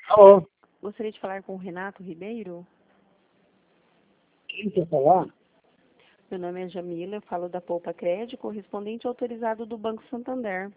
Alô, Gostaria de falar com o Renato Ribeiro. quem quer falar? Meu nome é Jamila, eu falo da Poupa Crédito, correspondente autorizado do Banco Santander.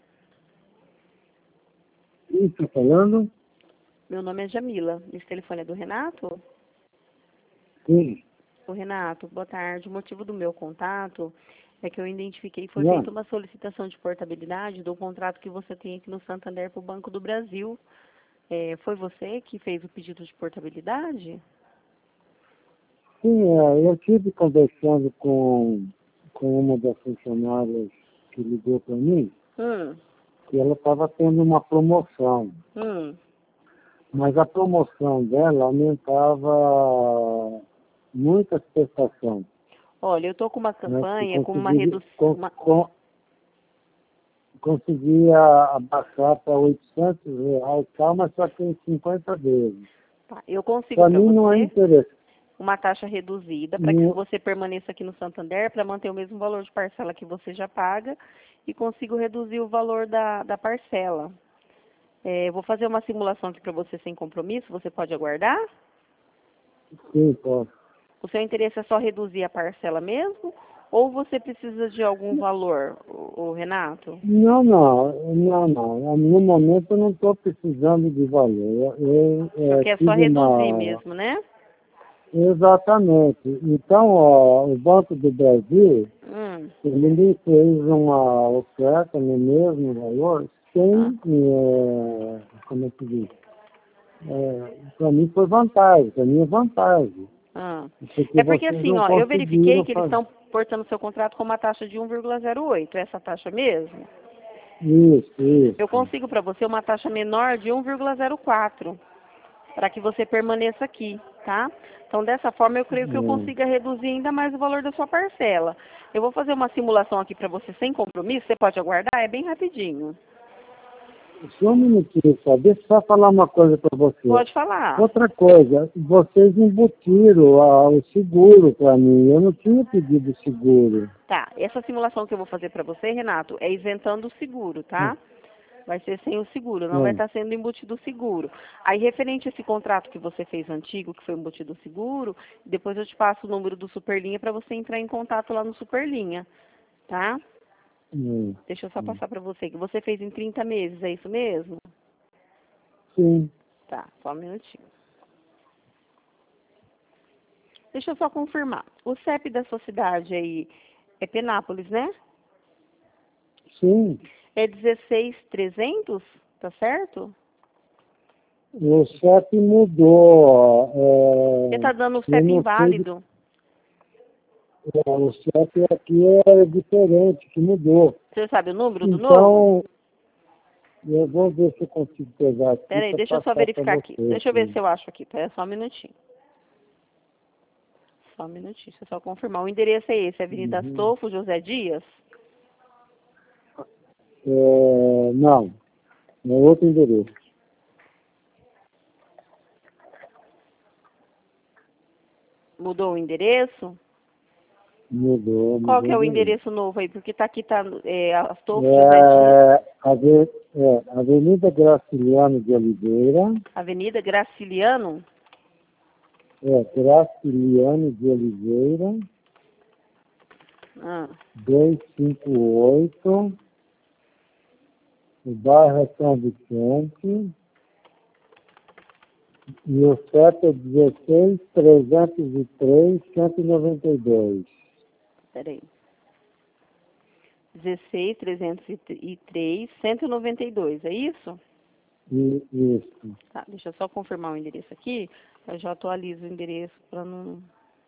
Quem está falando? Meu nome é Jamila. Esse telefone é do Renato? Sim. Ô Renato, boa tarde. O motivo do meu contato é que eu identifiquei que foi Não. feita uma solicitação de portabilidade do contrato que você tem aqui no Santander para o Banco do Brasil. Foi você que fez o pedido de portabilidade? Sim, eu estive conversando com uma das funcionárias que ligou para mim, Hum, que ela estava tendo uma promoção, hum. mas a promoção dela aumentava muitas prestações. Olha, eu estou com uma Né, que campanha com uma redução. conseguia abaixar para R$ 800, tá, mas só tem 50 vezes. Eu consigo Para para mim não é você interessante. uma taxa reduzida para que você permaneça aqui no Santander, para manter o mesmo valor de parcela que você já paga e consigo reduzir o valor da parcela. Vou fazer uma simulação aqui para você sem compromisso, você pode aguardar? Sim, posso. O seu interesse é só reduzir a parcela mesmo? Ou você precisa de algum valor, o Renato? Não, não, não, não. No momento eu não estou precisando de valor. Só Eu quer só tive reduzir uma. mesmo, né? Exatamente. Então, ó, o Banco do Brasil, Hum. ele me fez uma oferta no mesmo valor, Ah. sem, como é que diz? Para mim foi vantagem, para mim é vantagem. Ah. Porque É porque vocês assim, não ó, eu verifiquei conseguiram que eles fazer. estão portando seu contrato com uma taxa de 1,08. É essa taxa mesmo? Isso, Eu isso. consigo para você uma taxa menor de 1,04 para que você permaneça aqui, tá? Então, dessa forma, eu creio que eu consiga reduzir ainda mais o valor da sua parcela. Eu vou fazer uma simulação aqui para você sem compromisso. Você pode aguardar? É bem rapidinho. Só um minutinho só, deixa eu só falar uma coisa para você. Pode falar. Outra coisa, vocês embutiram o seguro para mim, eu não tinha pedido seguro. Tá, essa simulação que eu vou fazer para você, Renato, é isentando o seguro, tá? Vai ser sem o seguro, não vai Não, estar sendo embutido o seguro. Aí, referente a esse contrato que você fez antigo, que foi embutido o seguro, depois eu te passo o número do Superlinha para você entrar em contato lá no Superlinha, tá? não, Deixa eu só não. passar para você, que você fez em 30 meses, é isso mesmo? Sim, Tá, só um minutinho. Deixa eu só confirmar. O CEP da sua cidade aí é Penápolis, né? sim. É 16300, tá certo? O CEP mudou. Você tá dando o Eu CEP não sei, inválido. o CEP aqui é diferente, que mudou. Você sabe o número do novo? Então, eu vou ver se eu consigo pegar aqui Pera aí, para deixa eu só passar para verificar aqui. você. Deixa eu ver Aqui. se eu acho aqui. Pera só um minutinho. Só um minutinho, deixa eu só confirmar. O endereço é esse, Avenida Uhum. Astolfo, José Dias? Não, é outro endereço. Mudou o endereço? Mudou, Qual mudou que é o endereço. endereço novo aí? Porque tá aqui, tá Astolfo, José Dias. Avenida Graciliano de Oliveira, Avenida Graciliano? Graciliano de Oliveira, Ah, 258, o bairro São Vicente, e o CEP é 16.303.192. peraí. 16.303, 192, é isso? Isso. Tá, deixa eu só confirmar o endereço aqui. Eu já atualizo o endereço para não...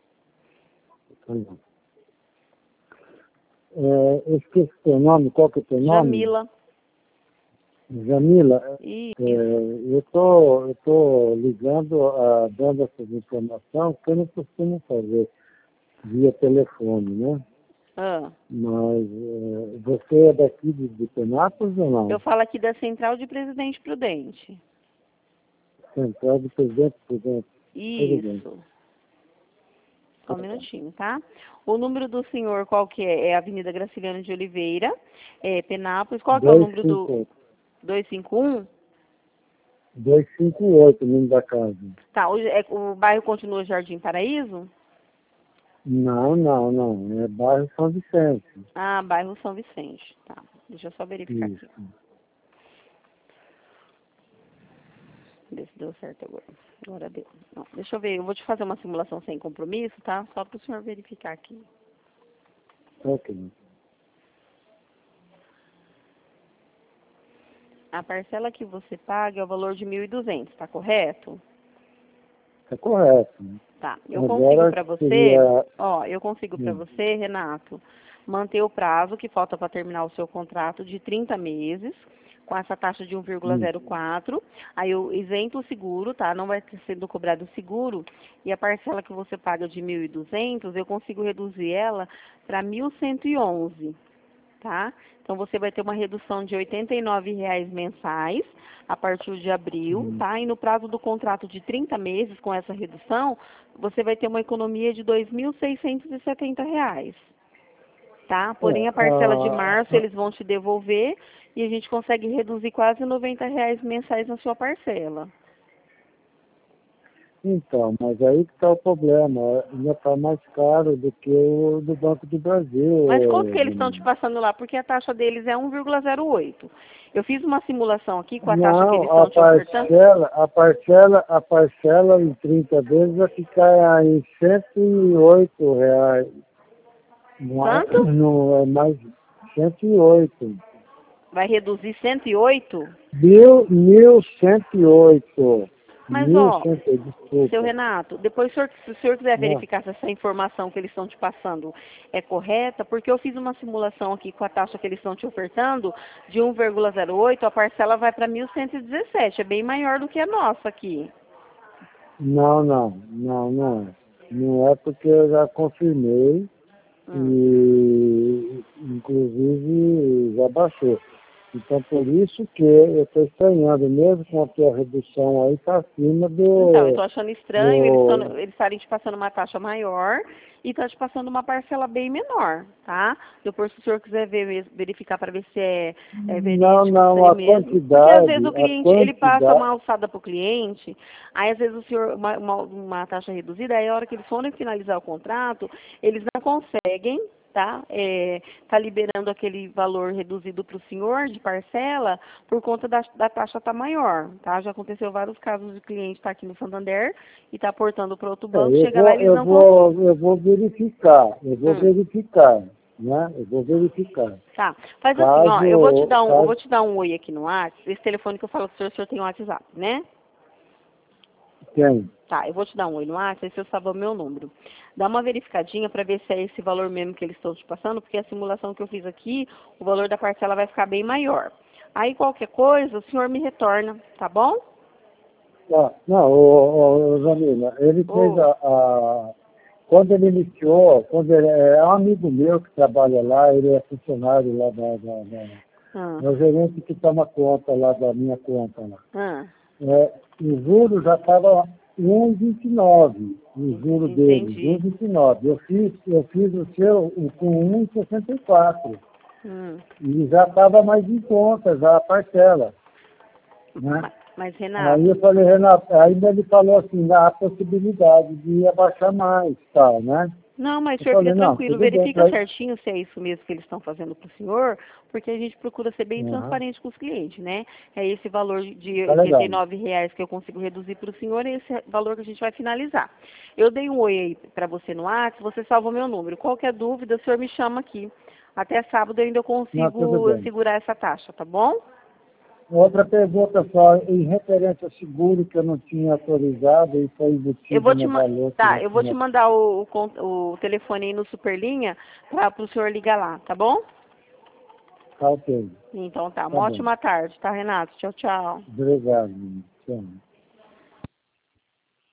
Eu esqueci o teu nome, qual que é o teu nome? Jamila. Jamila, Isso. eu tô ligando, dando essas informações, que eu não costumo fazer via telefone, né? Ah, Mas você é daqui de Penápolis ou eu não? falo aqui da Central de Presidente Prudente. Central de Presidente, tudo bem. Isso. Só um minutinho, tá? O número do senhor, qual que é? É a Avenida Graciliano de Oliveira, Penápolis. Qual que é o número do 258. 251? 258, o número da casa. Tá, o bairro continua Jardim Paraíso? Não, não, não. É bairro São Vicente. Ah, bairro São Vicente. Tá, deixa eu só verificar Isso. aqui. Ver se deu certo agora. Agora deu. Não, deixa eu ver, eu vou te fazer uma simulação sem compromisso, tá? Só para o senhor verificar aqui. Ok. A parcela que você paga é o valor de 1.200, tá correto? É correto. Tá, eu Agora consigo para você, seria... eu consigo para você, Renato, manter o prazo que falta para terminar o seu contrato de 30 meses, com essa taxa de 1,04, aí eu isento o seguro, tá? Não vai ter sendo cobrado o seguro, e a parcela que você paga de 1.200, eu consigo reduzir ela para 1.111, tá? Então, você vai ter uma redução de R$ 89,00 mensais a partir de abril, tá? E no prazo do contrato de 30 meses, com essa redução, você vai ter uma economia de R$ 2.670, tá? Porém, a parcela de março eles vão te devolver e a gente consegue reduzir quase R$ 90,00 mensais na sua parcela. Então, mas aí que está o problema. Ainda está mais caro do que o do Banco do Brasil. Mas quanto que eles estão te passando lá? Porque a taxa deles é 1,08. Eu fiz uma simulação aqui com a taxa que eles Não, estão te ofertando. a parcela em 30 vezes vai ficar em R$ 108. Quanto? Não é mais 108. Vai reduzir 108? 1.108. Mas, ó, 1.108, seu desculpa. Renato, depois se o senhor quiser Não. verificar se essa informação que eles estão te passando é correta, porque eu fiz uma simulação aqui com a taxa que eles estão te ofertando de 1,08, a parcela vai para 1.117, é bem maior do que a nossa aqui. Não, não, não, não é. Não é porque eu já confirmei e, inclusive, já baixou. Então, por isso que eu estou estranhando, mesmo com a tua redução aí, está acima do... Então, eu estou achando estranho eles estarem te passando uma taxa maior e tá te passando uma parcela bem menor, tá? Depois, se o senhor quiser verificar para ver se é verídico Não, isso a aí mesmo. Porque às vezes o cliente, ele passa uma alçada para o cliente, aí às vezes o senhor, uma taxa reduzida, aí a hora que eles forem finalizar o contrato, eles não conseguem, tá? Tá liberando aquele valor reduzido para o senhor de parcela por conta da taxa estar maior, tá? Já aconteceu vários casos de cliente estar aqui no Santander e tá aportando para outro banco, chega lá e eles não conseguem. Eu vou verificar, verificar, né? Eu vou verificar. Tá, faz assim, ó, eu vou te dar um oi aqui no WhatsApp, esse telefone que eu falo com o senhor tem um WhatsApp, né? Tem. Tá, eu vou te dar um oi no WhatsApp, aí você sabe o meu número. Dá uma verificadinha para ver se é esse valor mesmo que eles estão te passando, porque a simulação que eu fiz aqui, o valor da parcela vai ficar bem maior. Aí qualquer coisa, o senhor me retorna, tá bom? Ah, não, Jamila, ele fez quando ele iniciou, é um amigo meu que trabalha lá, ele é funcionário lá é o gerente que toma conta lá da minha conta lá. O juro já estava 1,29, o juro dele, 1,29. Eu fiz o seu com 1,64. E já estava mais em conta, já a parcela. Né? Mas, Renato... Aí eu falei, Renato, ainda ele falou assim, há a possibilidade de abaixar mais, tal, né? Não, mas o senhor fica tranquilo, verifica certinho se é isso mesmo que eles estão fazendo para o senhor, porque a gente procura ser bem transparente com os clientes, né? É esse valor de R$ 89,00 que eu consigo reduzir para o senhor, é esse valor que a gente vai finalizar. Eu dei um oi aí para você no WhatsApp, você salvou meu número. Qualquer dúvida, o senhor me chama aqui. Até sábado eu ainda consigo segurar essa taxa, tá bom? Outra pergunta só, em referente ao seguro que eu não tinha autorizado e foi embutido no valor. Tá, eu vou te mandar o telefone aí no Superlinha para o senhor ligar lá, tá bom? Tá ok. Então tá, uma ótima tarde, tá, Renato? Tchau, tchau. Obrigado. Tchau.